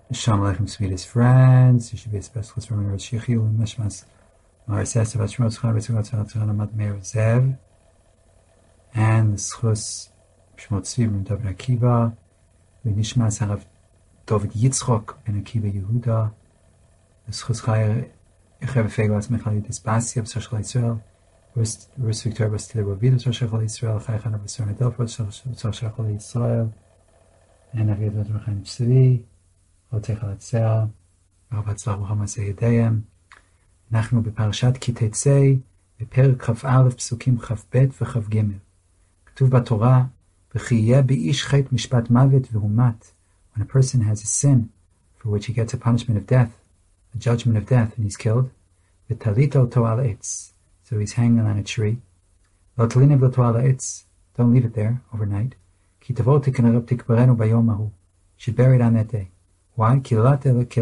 Shalom Aleichem, sweetest friends. You should be a specialist from Rosh Yechiel and Meshmas Marises about Shmos Chana B'Tzugat Tzana Mat Meir Zev and the Schus Shmot Tzvi from David Akiva V'Nishmas Harav David Yitzchok Ben Akiva Yehuda the Schus Chaya Echev Feilas Michal Yudis Basi of Shachal Yisrael Rus Victor Bas Tile Ravid of Shachal Yisrael Chaya Chana B'Sor Nedel of Shachal Yisrael and Ariad V'Chaim Tzvi Otech Alatzea, Rav Hatzlach Muhammad Seyyidayim. אנחנו בפרשת כי תצא, בפרק כ"א פסוקים כ"ב וכ"ג. כתוב בתורה, וכי יהיה באיש חטא משפט מוות והוא מת. When a person has a sin, for which he gets a punishment of death, a judgment of death, and he's killed, ותלית אותו על עץ. So he's hanging on a tree. לא תליניב אותו על העץ. Don't leave it there overnight. כי תבוא תקברנו ביום ההוא. Should bury it on that day. Why? Because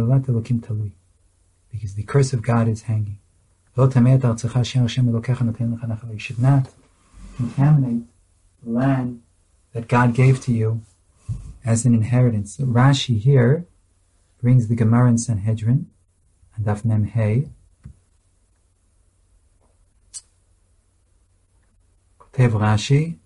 the curse of God is hanging. You should not contaminate the land that God gave to you as an inheritance. So Rashi here brings the Gemara in Sanhedrin and Daf Mem Hey. Kotev Rashi,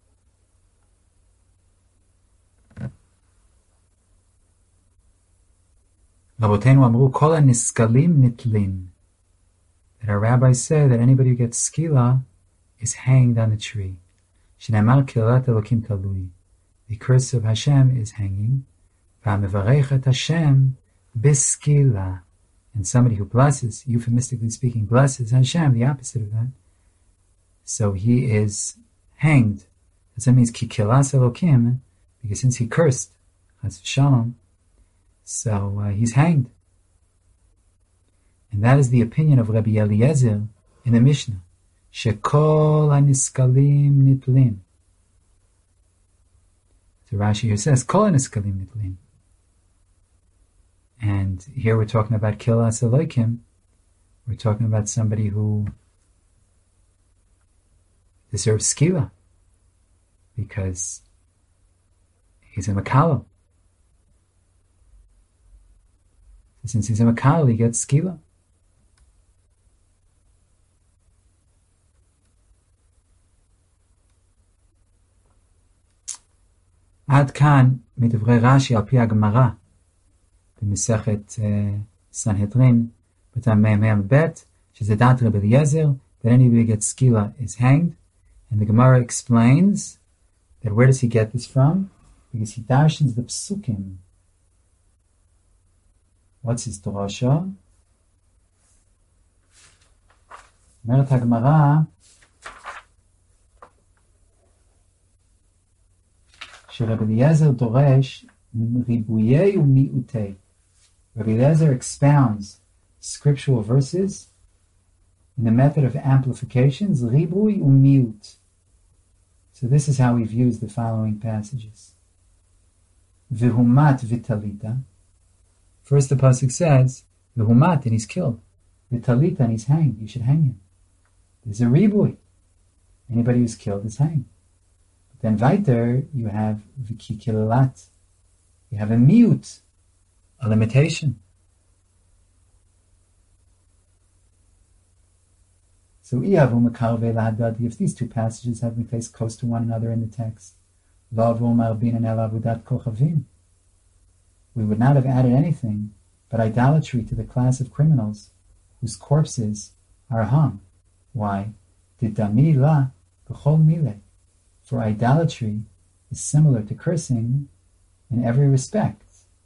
Rabotenu Amru Kol HaNiskalim Nitlin. That our rabbis say that anybody who gets skila is hanged on a tree. Shneimar Kilat Elokim Talui. The curse of Hashem is hanging. V'amevarech et Hashem b'skila. And somebody who blesses, euphemistically speaking, blesses Hashem, the opposite of that. So he is hanged. That means Ki Kilas Elokim, because since he cursed, Chas v'Shalom, so he's hanged. And that is the opinion of Rabbi Eliezer in the Mishnah. Shekol haniskalim nitlin. So Rashi here says, Kol haniskalim nitlin. And here we're talking about Kilas Elokim. We're talking about somebody who deserves skila because he's a makalo. Since he's a makal, he gets skila. עד כאן מדברי רש"י על פי הגמרא במסכת סנהדרין בטעם מ"מ ב' שזה דעת רבי אליעזר that anybody who gets skila is hanged, and the Gemara explains that where does he get this from? Because he darshans the psukim. What's his drasha? אומרת הגמרא שרבי אליעזר דורש ריבויי ומיעוטי. Rabbi Eliezer expounds scriptural verses in the method of amplifications, ribui umiut. So this is how he views the following passages. V'humat v'talita. First the pasuk says, v'humat, and he's killed. V'talita, and he's hanged. You should hang him. There's a ribui. Anybody who's killed is hanged. But then weiter, you have v'kikilat. You have a miut, a limitation. So if these two passages have been placed close to one another in the text, we would not have added anything but idolatry to the class of criminals whose corpses are hung. Why? For idolatry is similar to cursing in every respect.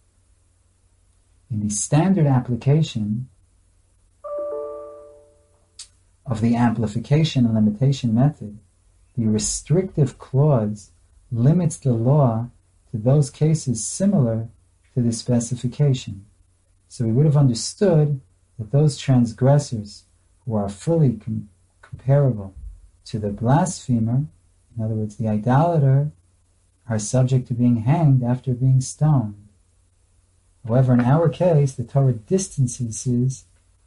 In the standard application of the amplification and limitation method, the restrictive clause limits the law to those cases similar to the specification. So we would have understood that those transgressors who are fully comparable to the blasphemer, in other words, the idolater, are subject to being hanged after being stoned. However, in our case, the Torah distances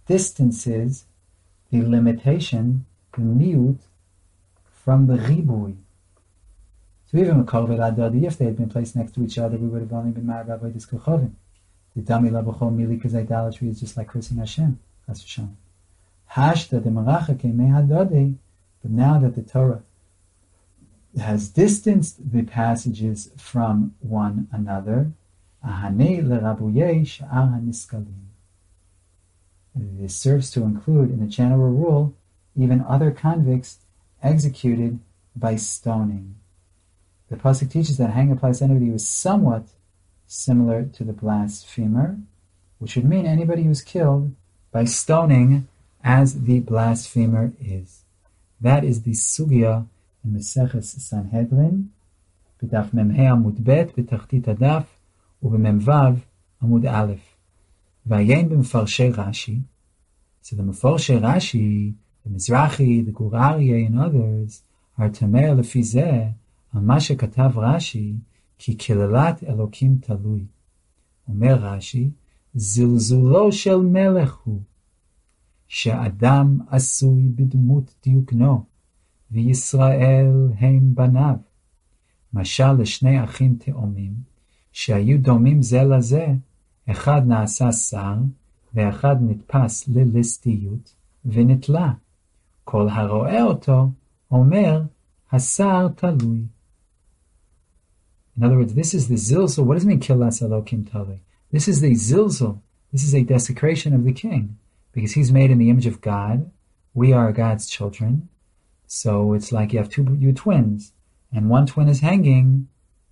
the limitation, the miut, from the ribui. So even if they had been placed next to each other, we would have only been married by this kochavim. The dami labachol mili, because idolatry is just like cursing Hashem. Hashta de marachake mehadode. But now that the Torah has distanced the passages from one another, ahane lerabuye sha'ar haniskalim. This serves to include, in the general rule, even other convicts executed by stoning. The pasuk teaches that hanging applies to anybody who is somewhat similar to the blasphemer, which would mean anybody who's killed by stoning as the blasphemer is. That is the sugya in Maseches Sanhedrin, b'daf memhe amud bet, b'tachtit hadaf, u'b'memvav amud aleph. Vayen b'mefarshei Rashi. So the mefarshei Rashi, the Mizrahi, the Gur Aryeh, and others are tamer lefi zeh al ma shekatav Rashi ki kilelat Elokim talui. Omer Rashi, zilzulo shel melech hu she'adam asui b'dmut diukno v'Yisrael heim banav. Mashal l'shnei achim te'omim she'ayu domim zeh lazeh, echad na'asa sar ve'echad nitpas lilistiyut v'nitla. Kol haro'eh oto omer hasar talui. In other words, this is the zilzul. What does it mean, kilas Elokim talui? This is the zilzul. This is a desecration of the king, because he's made in the image of God. We are God's children. So it's like you have you twins, and one twin is hanging,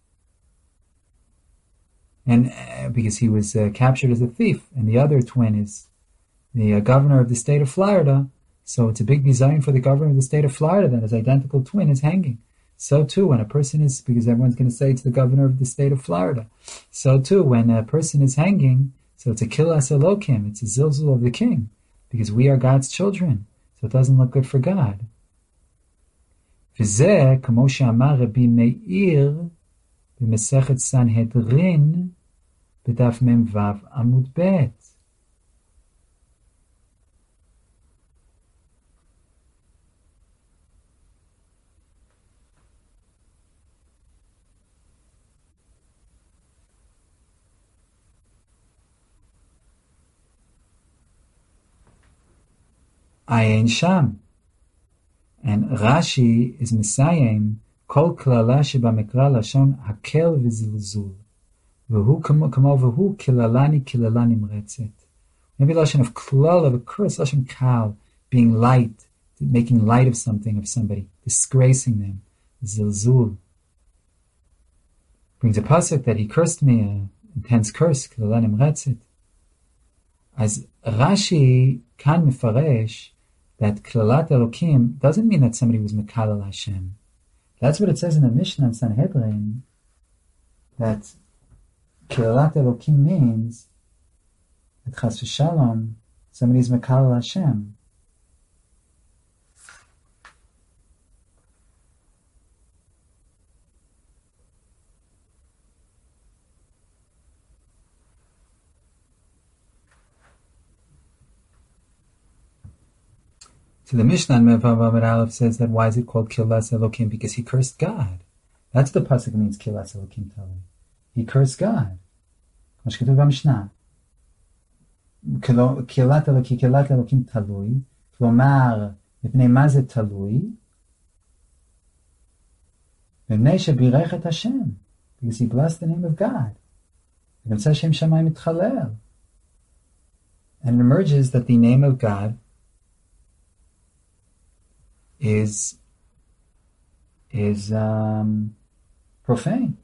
and because he was captured as a thief, and the other twin is the governor of the state of Florida. So it's a big design for the governor of the state of Florida that his identical twin is hanging. So too, when a person is, because everyone's going to say it's the governor of the state of Florida. So too, when a person is hanging, so it's a kilas Elokim, it's a zilzul of the king, because we are God's children. So it doesn't look good for God. V'zeh, kamo she'amar Rabbi Meir, b'Mesechet Sanhedrin, b'daf memvav amud bet. Ayin Sham. And Rashi is Messiahim, Kol Klala Sheba Mekra Lashon Hakel V'Zilzul. V'hu kamo v'hu Kilalani Nimretzet. Maybe Lashon of Klal, of a curse, Lashon Kal, being light, making light of something, of somebody, disgracing them. Zilzul. Brings a pasuk that he cursed me, intense curse, Kilalani Nimretzet. As Rashi kan mefaresh, that Klalat Elokim doesn't mean that somebody was Mekalel Hashem. That's what it says in the Mishnah in Sanhedrin, that Klalat Elokim means that Chas v'Shalom, somebody is Mekalel Hashem. So the Mishnah in Mevav Amud Aleph says that why is it called Kilas Elokim? Because he cursed God. That's the pasuk means Kilas Elokim Talui. He cursed God. Kilat Elokim Talui. Klomar mipnei ma ze talui? Mipnei shebirech et Hashem. Because he blessed the name of God. And it emerges that the name of God is profane.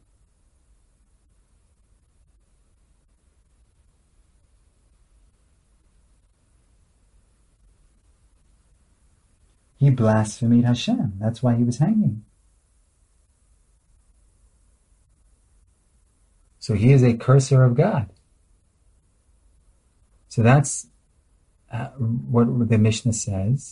He blasphemed Hashem. That's why he was hanging. So he is a curser of God. So that's what the Mishnah says.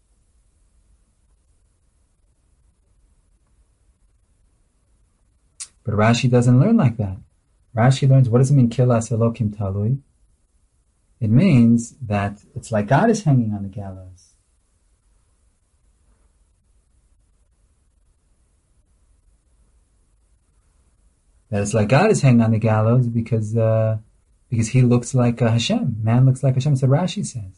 But Rashi doesn't learn like that. Rashi learns, what does it mean, Kilas Elokim Talui? It means that it's like God is hanging on the gallows. That it's like God is hanging on the gallows because because he looks like Hashem. Man looks like Hashem. So Rashi says.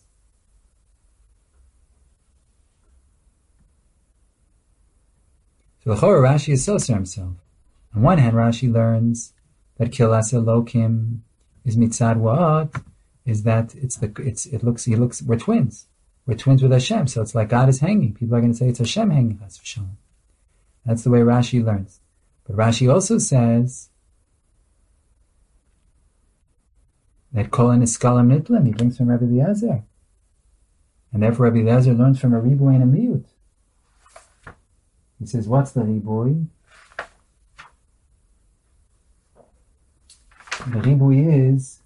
So the Chorah, Rashi is Soser himself. On one hand, Rashi learns that Kilas Elokim is mitzad what? Is that we're twins. We're twins with Hashem, so it's like God is hanging. People are going to say it's Hashem hanging us for shalom. That's the way Rashi learns. But Rashi also says that Kol Niskalam Nitlim, he brings from Rabbi Eliezer. And therefore Rabbi Eliezer learns from a Riboy and a Miyut. He says, what's the Riboy? The Riboy is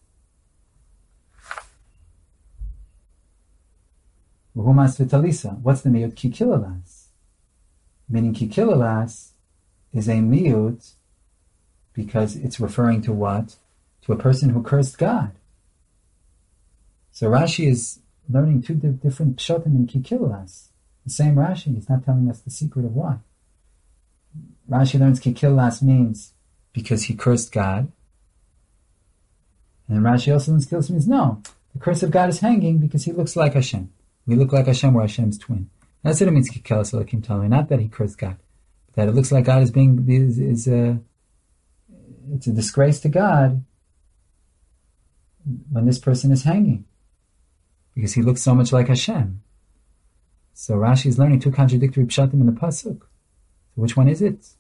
V'humas v'talisa. What's the Miyut? Kikilalas. Meaning Kikilalas is a Miyut because it's referring to what? To a person who cursed God. So Rashi is learning two different pshatim in Kikilalas. The same Rashi is not telling us the secret of why. Rashi learns Kikilalas means because he cursed God. And Rashi also learns Kikilalas means no. The curse of God is hanging because he looks like Hashem. We look like Hashem, we're Hashem's twin. That's what it means Kikilas Elokim Talui. Not that he cursed God. But that it looks like God it's a disgrace to God when this person is hanging. Because he looks so much like Hashem. So Rashi is learning two contradictory pshatim in the pasuk. So which one is it?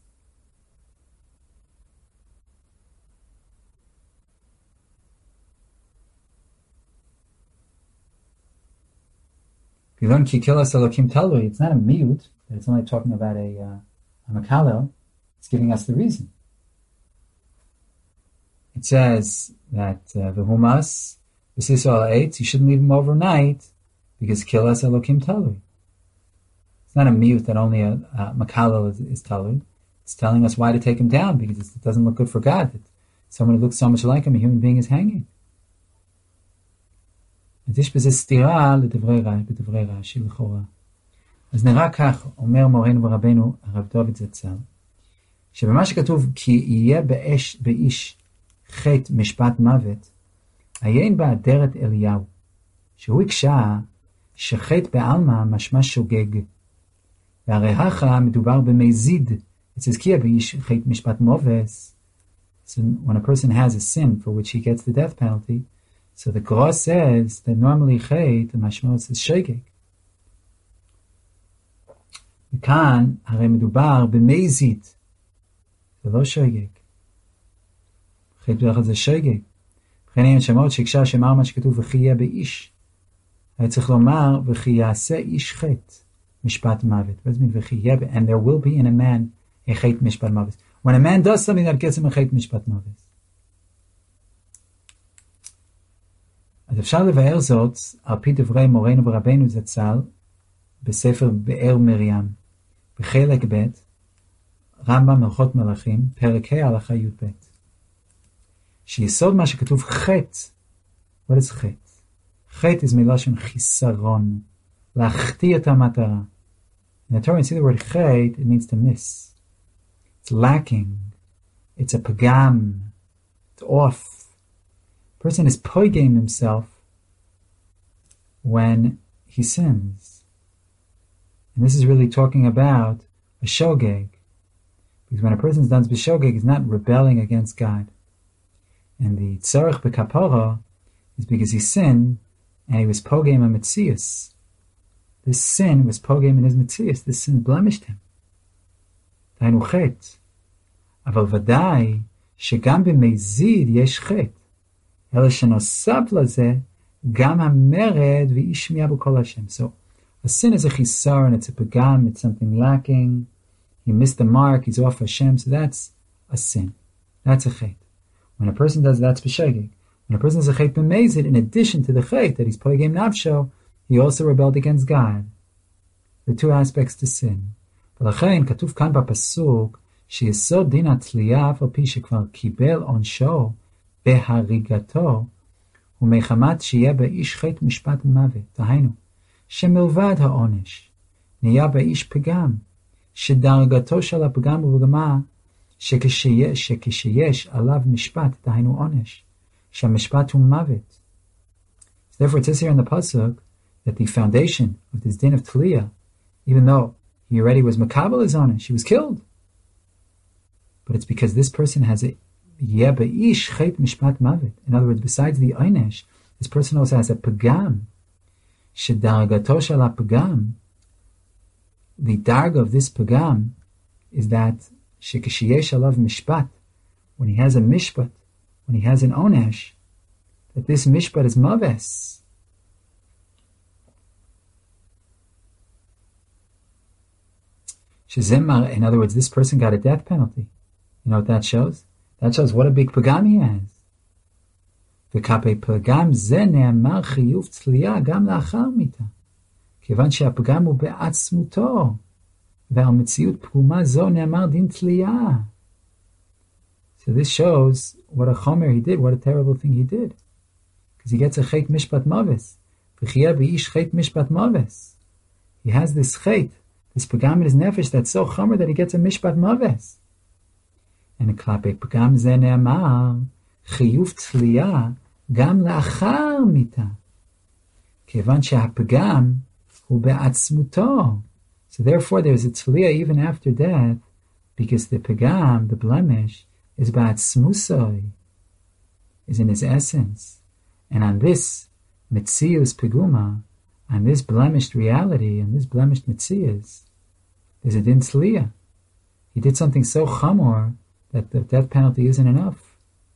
If you learn Kikilas Elokim Talui, it's not a miyut, but it's only talking about a makalel. It's giving us the reason. It says that v'humas v'siso al eitz, you shouldn't leave him overnight because Kikilas Elokim Talui. It's not a miyut that only a makalel is talui. It's telling us why to take him down because it doesn't look good for God that someone who looks so much like him, a human being, is hanging. אז יש בזה סתירה לדברי רש"י לכאורה. אז נראה כך, אומר מורנו ורבנו הרב דוד זצ"ל, שבמה שכתוב כי יהיה באיש חטא משפט מוות, עיין באדרת אליהו, שהוא הקשה שחטא בעלמא משמע שוגג, והרי הכא מדובר במזיד, it says כי יהיה באיש חטא משפט מובס, so when a person has a sin for which he gets the death penalty, so the Gra says that normally Chet, the Mashmos, is Shogeg. וכאן, הרי מדובר במזיד, זה לא שוגג. חטא בדרך כלל זה שוגג. וכן אין שמות שהקשה שמר מה שכתוב וכי יהיה באיש. היה צריך לומר וכי יעשה איש חטא, משפט מוות. What does it mean וכי יהיה, and there will be in a man a חטא משפט מוות. When a man does something that gets him a חטא משפט מוות. אז אפשר לבאר זאת על פי דברי מורנו ורבנו זצ"ל בספר באר מרים, בחלק ב' רמב"ם הלכות מלכים, פרק ה' הלכה י"ב. שיסוד מה שכתוב חטא, what is חטא? חטא is מלשון חיסרון, להחטיא את המטרה. In the Torah, you see the word חטא, it means to miss. It's lacking. It's a pagam. It's off. A person is poiging himself when he sins. And this is really talking about a shogeg. Because when a person is done b'shogeg, he's not rebelling against God. And the tzarech b'kapara is because he sinned and he was pogem a metzius. This sin was pogem in his metzius. This sin blemished him. Dainu chet. Aval vadai shegam b'meizid yesh chet. אלא שנוסף לזה, גם המרד וישמיע בקול השם. So, a sin is a chisar, it's a pagam, it's something lacking. He missed the mark, he's off Hashem, so that's a sin. That's a chet. When a person does that's b'shegeg. When a person does a chet b'mezid, in addition to the chet that he's pagam nafsho, he also rebelled against God. The two aspects to sin. ולכן כתוב כאן בפסוק, שיסוד דין התלייה אף על פי שכבר קיבל עונשו, בהריגתו, ומחמת שיהיה באיש חטא משפט מוות, דהיינו, שמלבד העונש, נהיה באיש פגם, שדרגתו של הפגם ובגמה, שכשיש עליו משפט, דהיינו עונש, Shamishpat Mavet. So therefore, it says here in the pasuk that the foundation of this din of Tliya, even though he already was makabel on it, she was killed. But it's because this person has a yeh be'ish chet mishpat mavet. In other words, besides the einesh, this person also has a pagam. Shedargato shel pagam. The darga of this pagam is that shekashiyesh alav mishpat, when he has a mishpat, when he has an onesh, that this mishpat is maves. Shezemar, in other words, this person got a death penalty. You know what that shows? That shows what a big pagam he has. V'kapei pagam ze ne'amar chiyuv tzliya gam la'achar mita. כיוון שהפגם הוא בעצמותו, ועל מציאות פגומה זו נאמר דין תלייה. So this shows what a chomer he did, what a terrible thing he did. Because he gets a chet mishpat maves. V'chiyah b'ish chet mishpat maves. He has this chet, this pagam in his nefesh that's so chomer that he gets a mishpat maves. And klape pagam ze ne'amar chiyuv tliya gam la'achar mita. כיוון שהפגם so therefore there's a tliya even after death, because the pagam, the blemish, is ba'atzmusoi, is in his essence. And on this mitzius peguma, on this blemished reality, and this blemished mitzius, there's a din tliya. He did something so chamor that the death penalty isn't enough.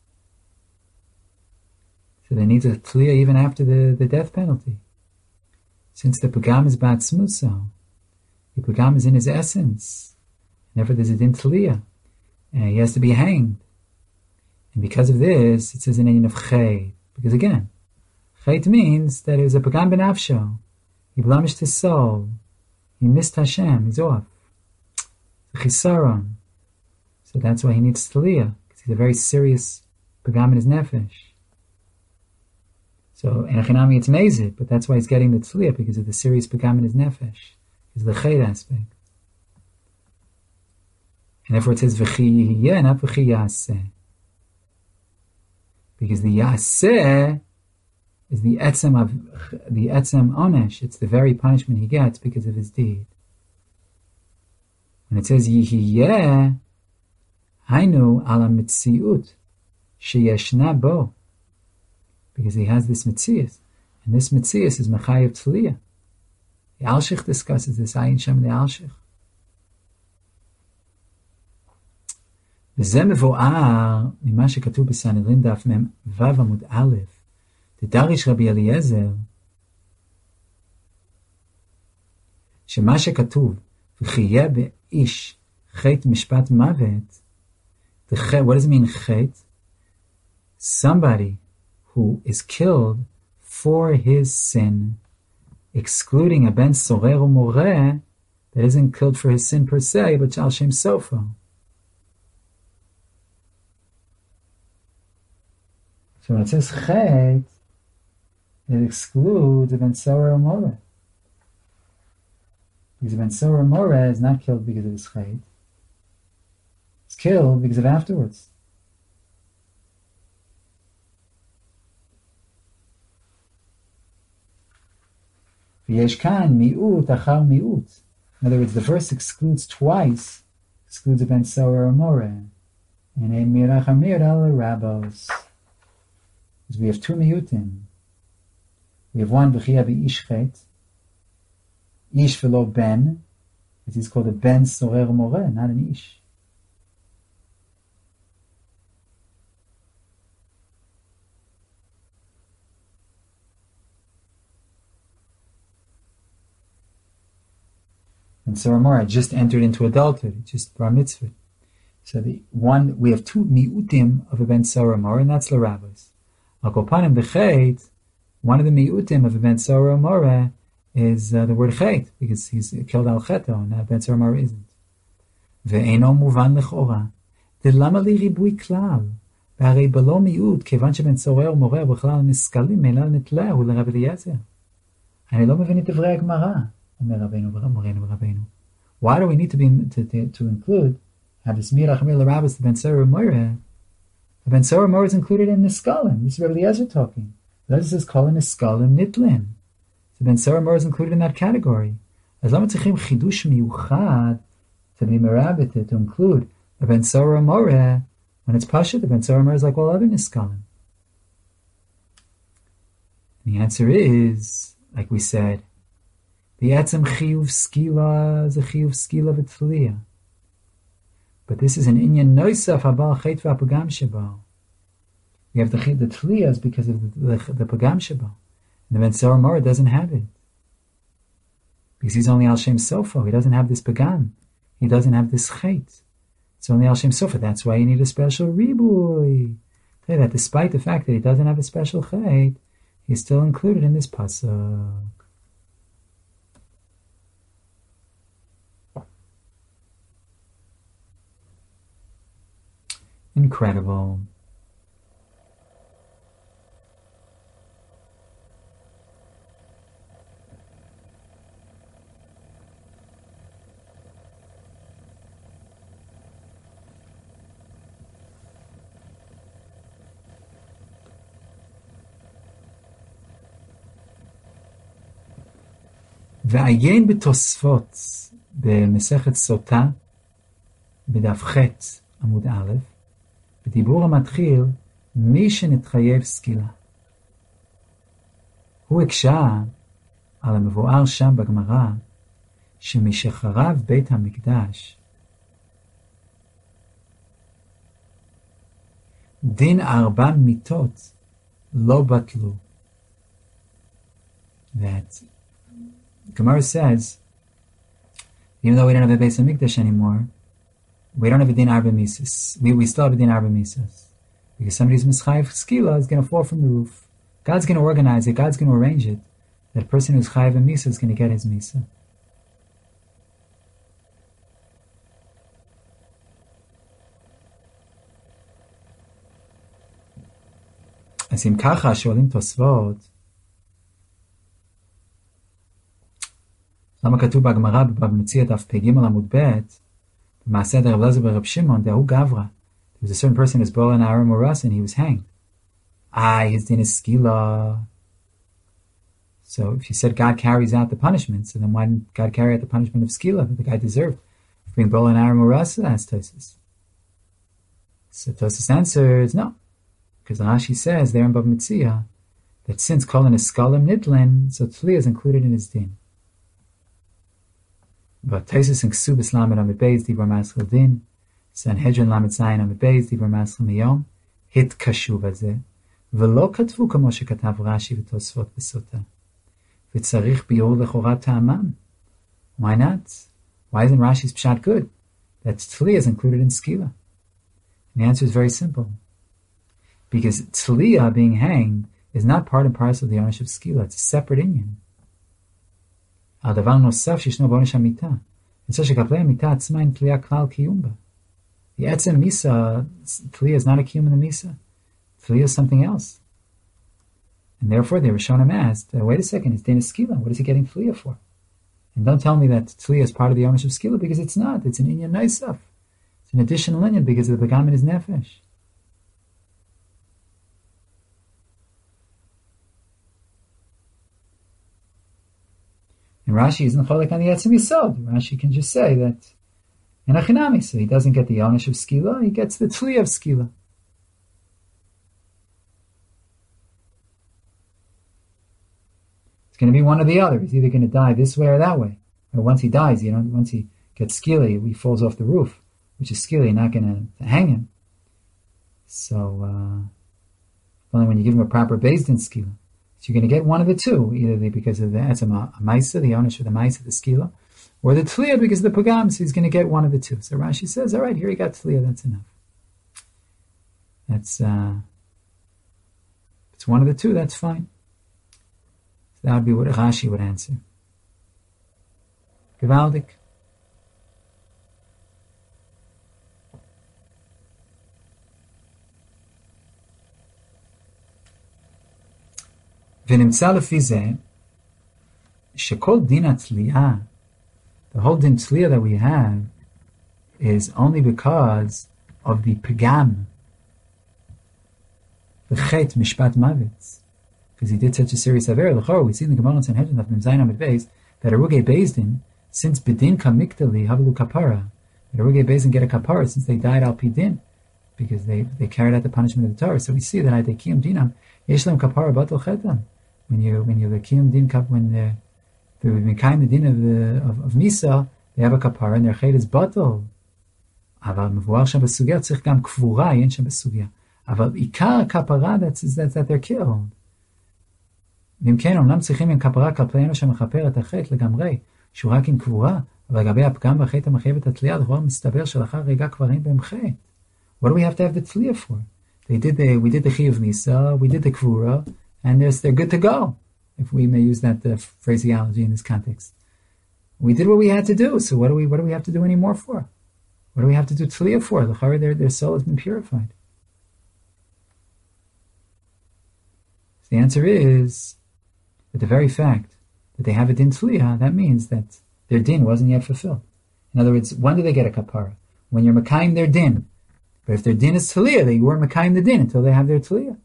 So they need a tliya even after the death penalty. Since the pagam is ba'atzmuso, the pagam is in his essence. Therefore there's a din tliya. And he has to be hanged. And because of this, it says an inyan of chet. Because again, chet means that it was a pagam b'nafsho. He blemished his soul. He missed Hashem. He's off. It's a chisaron. So that's why he needs tliya. Because he's a very serious pagam in his nefesh. So, in Achinami it's mezid, but that's why he's getting the tzliya, because of the serious pagam in his nefesh. Is the chet aspect. And therefore it says, v'chi yeh, not v'chi yaseh. Because the yaseh is the etzem onesh. It's the very punishment he gets because of his deed. When it says, yihi yeh, hainu ala mitziut, sheyeshna bo. Because he has this mitzias, and this mitzias is mechayev tliya. The Alshich discusses this, Ayin Shem the Alshich. וזה מבואר ממה שכתוב בסנהדרין דף מ' ו' עמוד א', דדריש רבי אליעזר, שמה שכתוב, וכי יהיה באיש חטא משפט מוות, what does it mean חטא? Somebody who is killed for his sin, excluding a ben sorer or moreh that isn't killed for his sin per se, but al shem sofo. So when it says chet, it excludes a ben sorer or moreh. Because a ben sorer or moreh is not killed because of his chet. It's killed because of afterwards. V'yesh kan mi'ut achar mi'ut. In other words, the verse excludes twice, excludes a ben sorer or moreh. And a mir achar mir al rabos. Because we have two mi'utim. We have one, v'chiyah b'ish chet, ish v'lo ben, it is called a ben sorer moreh, not an ish. And so Ramora just entered into adulthood, just bar mitzvah. So we have two mi'utim of a ben sorer moreh, and that's l'ravos. Al kopanim b'chet, one of the mi'utim of a ben sorer moreh is the word chet, because he's killed al cheto, and that ben sorer moreh isn't. Ve'eno muvan l'chora, delama li ribui klal, והרי בלא מיעוט, כיוון שבן סורר ומורה בכלל נסכלים, אלא נתלהו לרב אליעזר. אני לא מבין את דברי הגמרא. Why do we need to include have this mirach mir l'rabbis the ben sorer moreh The Ben Sora Mor is included in Niskalim. This is Rabbi Eliezer talking. Eliezer says Kolin Niskalim Nitlin. So Ben Sora Mor is included in that category. As long as tzrichim chidush miyuchad to be merabited, to include the Ben Sora Mor, when it's Pasha, the Ben Sora Mor is like all other Niskalim. And the answer is, like we said, the Etzem Chiyuv Skila is a Chiyuv Skila v'Tliya. But this is an Inyan Noisaf Habal Chet v'Apagam Shabal. We have the Tliyas because of the Pagam Shabal. And the Ben Sora Mor doesn't have it. Because he's only Al Shem Sofa. He doesn't have this Pagam. He doesn't have this Chet. It's only Al Shem Sofa. That's why you need a special Ribuy. Tell you that despite the fact that he doesn't have a special Chet, he's still included in this Pasuk. Incredible. ועיין בתוספות במסכת סוטה בדף ח' עמוד א' בדיבור המתחיל מי שנתחייב סקילה. הוא הקשה על המבואר שם בגמרא שמשחרב בית המקדש דין 4 מיתות לא בטלו. That Gemara says, even though we don't have a Beis HaMikdash anymore, we don't have a din arba misas. We still have a din arba misas. Because somebody's mischayiv skila is going to fall from the roof. God's going to organize it. God's going to arrange it. That person who's chayiv a misa is going to get his misa. אז אם ככה שואלים תוספות, למה כתוב בהגמרא במציאת דף פ"ג עמוד ב' במעשה רב אלעזר ברב שמעון דהוא גברא. There was a certain person who was born in Aram Uras and he was hanged. His din is skila. So if you said God carries out the punishment, so then why didn't God carry out the punishment of skila that the guy deserved for being born in Aram Uras? That's Tosis. So Tosis answers no, because Rashi says there in Bava Metzia that since Kolin is skalim nidlin, so Tli is included in his din. But Tosis in Ksubis Lamed Amid Beis Dibur Maschil Din, Sanhedrin Lamed Zayin Amid Beis Dibur Maschil Miyom, Hit Kashuv Azeh, V'lo Katvu Kamo Shekatav Rashi V'Tosfot B'Sota, V'Tzarich Biur Lechora Ta'aman. Why not? Why isn't Rashi's Pshat good? That Tli is included in Skila. And the answer is very simple. Because Tliya, being hanged, is not part and parcel of the ownership of Skila. It's a separate Inyan. הדבר נוסף שישנו בעונש המיתה. נמצא שכפלי המיתה עצמה אין תליה כלל קיום בה. The עצם מיסה, תליה is not a kiyum in the misa. Tliya is something else. And therefore the Rishonim asked, wait a second, it's Dana Skila. What is he getting Tliya for? And don't tell me that Tliya is part of the ownership of Skila, because it's not. It's an Inyan Naisaf. It's an additional Inyan because of the Begam in his Nefesh. And Rashi isn't cholik on the Etzem Yisod. Rashi can just say that in Achinami, so he doesn't get the ownership of Skila, he gets the Tli of Skila. It's going to be one or the other. He's either going to die this way or that way. Or once he dies, once he gets Skila, he falls off the roof, which is Skila, you're not going to hang him. So, only when you give him a proper based in Skila. So you're going to get one of the two, either because of the Etzem Maisa, the ownership of the Maisa, the Skila, or the Tliya because of the Pagam, so he's going to get one of the two. So Rashi says, all right, here he got Tliya, that's enough. That's, if it's one of the two, that's fine. So that would be what Rashi would answer. Gewaldig. ונמצא לפי זה שכל דין התלייה, the whole din tliya that we have is only because of the pagam, the chet mishpat mavitz, because he did such a serious aver. We see in the Gemara in Sanhedrin of Zayin Amid Beis that Arugei Bezdin, since Bidin Kamiktali Havlu Kapara, that Arugei Bezdin get a kapara since they died al Pidin, because they carried out the punishment of the Torah. So we see that at the Kiyum Dinam, Yeshlam Kapara Batal Chetam. When you the Kiyum Din Kap, when the Mekayim the Din of Misa, they have a kapara and their chet is batal. אבל מבואר שם בסוגיה, צריך גם קבורה, אין שם בסוגיה. אבל עיקר הכפרה, that's that they're killed. ואם כן, אומנם צריכים עם כפרה כלפינו שמכפר את החטא לגמרי, שהוא רק עם קבורה, אבל לגבי הפגם והחטא המחייב את התלייה, לכאורה מסתבר שלאחר רגע כבר אין בהם חטא. What do we have to have the tliya for? We did the chiyuv misa, we did the kvura, and they're good to go, if we may use that phraseology in this context. We did what we had to do, so what do we have to do any more for? What do we have to do tliya for? Their soul has been purified. So the answer is that the very fact that they have a din tliya, that means that their din wasn't yet fulfilled. In other words, when do they get a kapara? When you're makayim their din. But if their din is tliya, they weren't makayim the din until they have their tliya.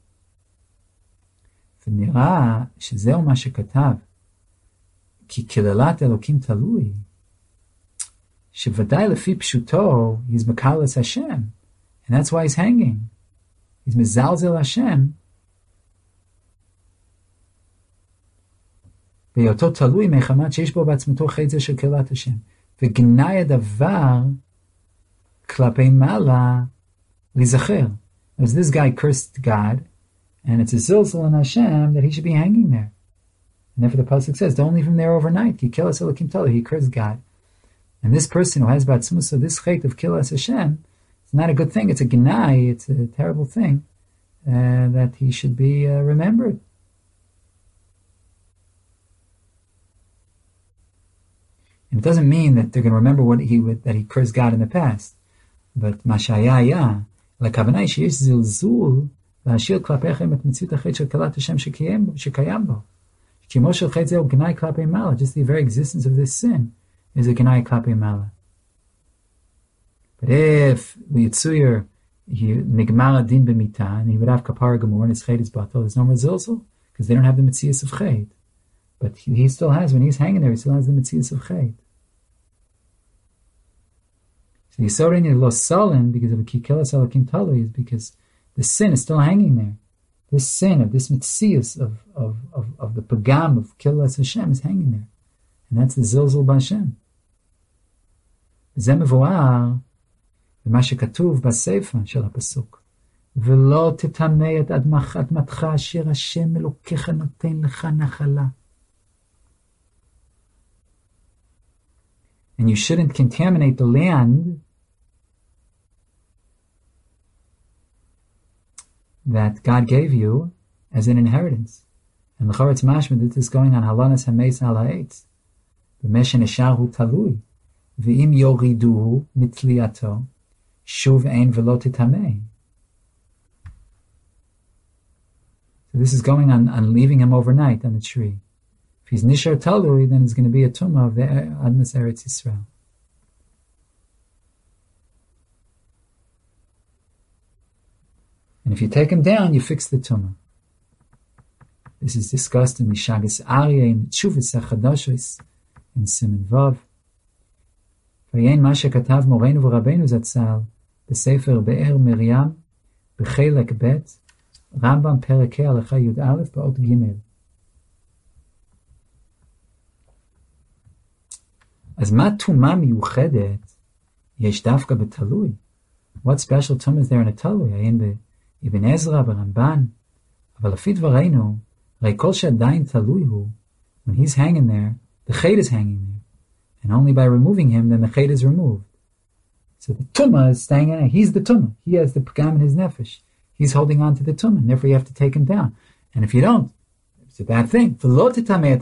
ונראה שזהו מה שכתב, כי קללת אלוקים תלוי, שוודאי לפי פשוטו, he's makalas Hashem, and that's why he's hanging. He's mezalzel Hashem. בהיותו תלוי מחמת שיש בו בעצמתו חטא זה של קללת השם. וגנאי הדבר כלפי מעלה להיזכר. As this guy cursed God, and it's a zilzal in Hashem that he should be hanging there. And therefore the pasuk says, don't leave him there overnight. Ki kilas elokim talo, he cursed God. And this person who has batzmusa, this chait of kilas Hashem, it's not a good thing. It's a gnai, it's a terrible thing, that he should be remembered. And it doesn't mean that they're going to remember that he cursed God in the past. But mashayaya, l'kavanai sheyesh zilzul, להשאיר כלפיכם את מציאות החטא של קללת השם שקיים בו. כמו של חטא זהו גנאי כלפי מעלה. Just the very existence of this sin is a גנאי כלפי מעלה. But if ליצויר נגמר הדין במיתה, and he would have kapara gemur and his chait is batal, there's no more zilzal, because they don't have the metzias of chait. But he still has, when he's hanging there, he still has the metzias of chait. So Yisrael in lo salin, because of a kikilas alakim talo, is because the sin is still hanging there. This sin of this mitzias of the pagam of kilas Hashem is hanging there, and that's the zilzal b'Hashem. וזה מבואר במה שכתוב בסיפא של הפסוק, ולא תטמא את אדמתך אשר השם אלוקיך נותן לך נחלה. And you shouldn't contaminate the land that God gave you as an inheritance. And l'choretz mashma, this is going on halanas hameis al ha'etz. B'meshen eshar hu talui. V'im yoriduhu mitliato. Shuv ein v'lo titamei. So this is going on leaving him overnight on the tree. If he's nishar talui, then it's going to be a tumah of the Admas Eretz Yisrael. And if you take him down, you fix the tumah. This is discussed in Mishagas Aryeh, in Tshuvas HaChadashos, in Siman Vav. Vayein ma shekatav Moreinu v'Rabbeinu Zatzal, b'Sefer Be'er Miriam, b'Chelek Bet, Rambam Perekei Halacha Yud Aleph, ba'ot Gimel. As ma tumah miyuchedet, yesh dafka b'talui. What special tumah is there in a talui? Ayin Ibn Ezra Baramban, אבל לפי דברינו, הרי כל שעדיין תלוי הוא, when he's hanging there, the chait is hanging there, and only by removing him, then the chait is removed. So the tumah is staying in. He's the tumah. He has the pagam in his nefesh. He's holding on to the tumah, and therefore you have to take him down. And if you don't, it's a bad thing. Don't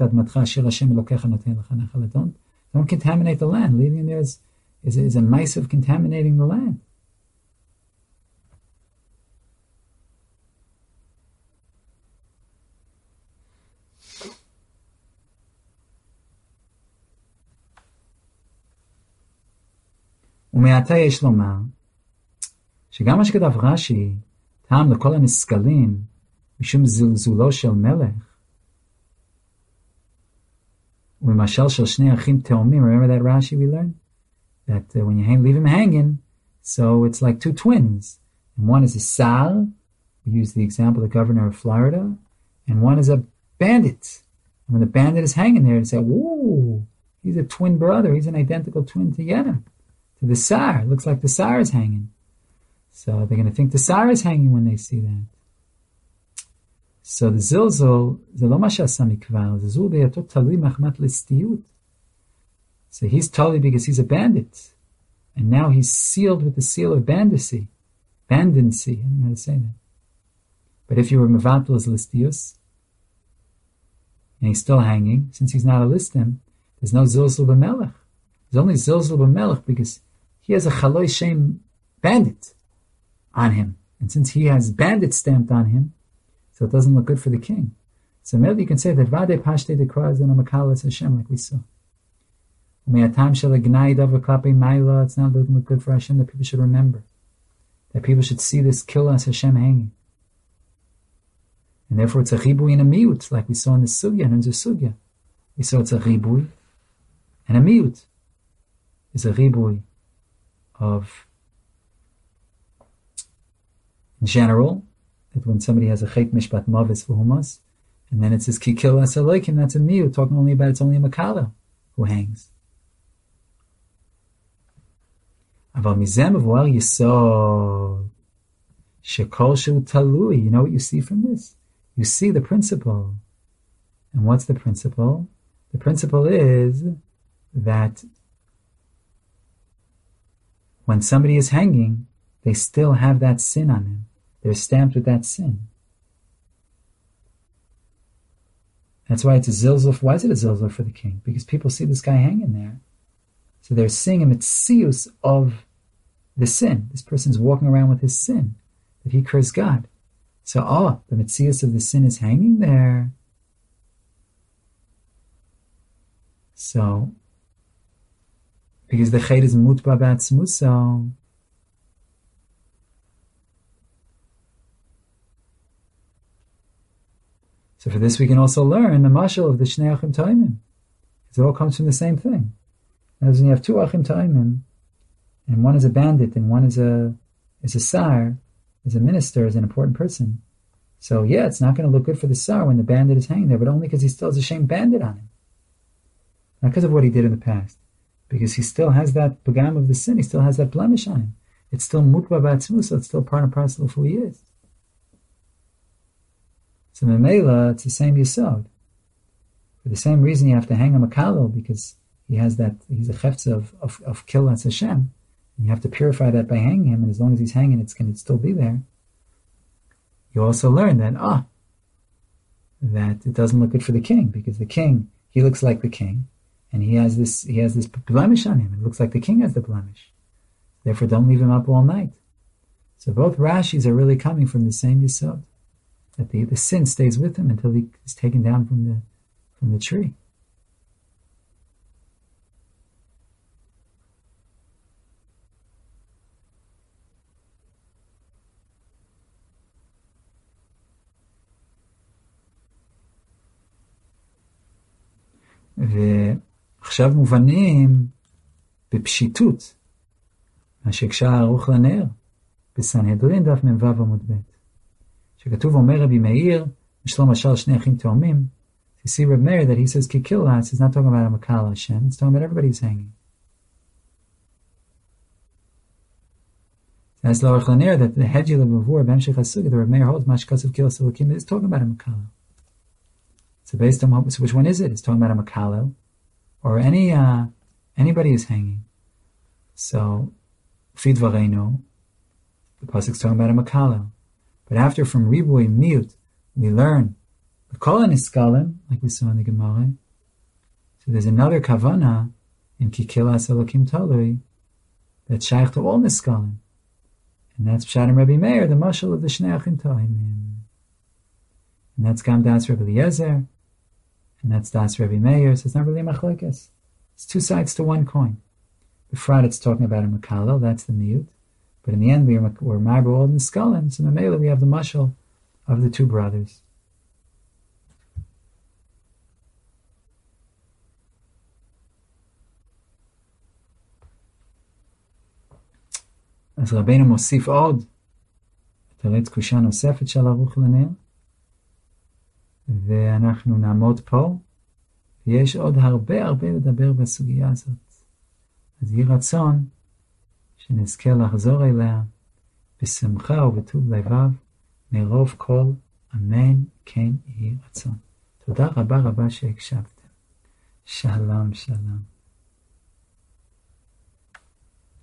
contaminate the land. Leaving him there is a mice of contaminating the land. ומעתה יש לומר, שגם מה שכתב רש"י, טעם לכל הנסכלים, Mishum zilzulo shel melech. Umashal shel shnei achim teomim. Remember that Rashi we learned? That when you leave him hanging, so it's like two twins. And one is a sar, we use the example of the governor of Florida, and one is a bandit. And when the bandit is hanging there, they say, whoa, he's a twin brother, he's an identical twin to Yenim, to the sar. It looks like the sar is hanging. So they're going to think the sar is hanging when they see that. So the zilzul, zelo ma she'asa mikvar, zilzul be'ato talui machmat listiyut. So he's totally because he's a bandit. And now he's sealed with the seal of bandancy. Bandancy, I don't know how to say that. But if you were mevatel as listius, and he's still hanging, since he's not a listim, there's no zilzul b'melech. There's only zilzul b'melech because he has a chaloi shem bandit on him. And since he has bandit stamped on him, so it doesn't look good for the king. So maybe you can say that vade pashte dekra is in a makalas Hashem, like we saw. It's not looking good for Hashem, that people should remember. That people should see this kilas Hashem hanging. And therefore it's a chibui and a miut, like we saw in the sugya, and in the sugya. We saw it's a chibui and a miut. It's a chibui of, in general, that when somebody has a chet mishpat mavis v'humas, and then it says ki kilas aloikim, that's a miut, talking only about it's only a makala who hangs. Aval mizem avor yisod shekol shu talui. You know what you see from this? You see the principle. And what's the principle? The principle is that when somebody is hanging, they still have that sin on them. They're stamped with that sin. That's why it's a zilzul. Why is it a zilzul for the king? Because people see this guy hanging there. So they're seeing a mitzius of the sin. This person's walking around with his sin, that he cursed God. So, the mitzius of the sin is hanging there. So, because the chet is mutba ba'atzmuso. So for this we can also learn the mashal of the Shnei Achim Ta'imim. It all comes from the same thing. As when you have two Achim Ta'imim, and one is a bandit, and one is a sar, is a minister, is an important person. So yeah, it's not going to look good for the sar when the bandit is hanging there, but only because he still has a shame bandit on him. Not because of what he did in the past. Because he still has that pagam of the sin, he still has that blemish on him. It's still mutba ba'atzmu, so it's still part and parcel of who he is. So Memela, it's the same yisod. For the same reason you have to hang a makalo, because he's a chefza of kilas Hashem. And you have to purify that by hanging him, and as long as he's hanging, it's going to still be there. You also learn that, that it doesn't look good for the king, because the king, he looks like the king, and he has this blemish on him. It looks like the king has the blemish. Therefore, don't leave him up all night. So both Rashis are really coming from the same yisod, that the sin stays with him until he is taken down from the tree. ועכשיו מובנים בפשיטות מה שקשר ערוך לנר בסנהדרין דף מ"ו עמוד ב', שכתוב אומר רבי מאיר משלום משל שני אחים תאומים. You see Reb Meir that he says kikilas is not talking about a makal Hashem, it's talking about everybody's hanging. As l'orach laner that the hedgil of Mavur b'hemshech hasugah, the Reb Meir holds mashkas of kilas elokim is talking about a makal. So based on which one is it? It's talking about a makal or anybody is hanging. So Fid Vareno, the pasuk's talking about a makal. But after from Ribui Miut, we learn the Kol Niskalim, like we saw in the Gemara. So there's another kavana in Kikilas Elokim Talui that's shaykh to all Niskalim. And that's Pshat and Rabbi Meir, the mashal of the Shnei Achim Ta'imim. And that's Gam Das Rabbi Eliezer, and that's Das Rabbi Meir. So it's not really a machlokes. It's two sides to one coin. Befrat, it's talking about a makalo, that's the miut. But in the end, we're marbo all Niskalim. So Mamela, we have the mashal of the two brothers. אז רבינו מוסיף עוד, תרץ קושה נוספת של ערוך לנר, ואנחנו נעמוד פה, ויש עוד הרבה לדבר בסוגיה הזאת. אז יהי רצון שנזכה לחזור אליה בשמחה ובטוב לבב, מרוב כל אמן כן יהי רצון. תודה רבה שהקשבתם. שלום.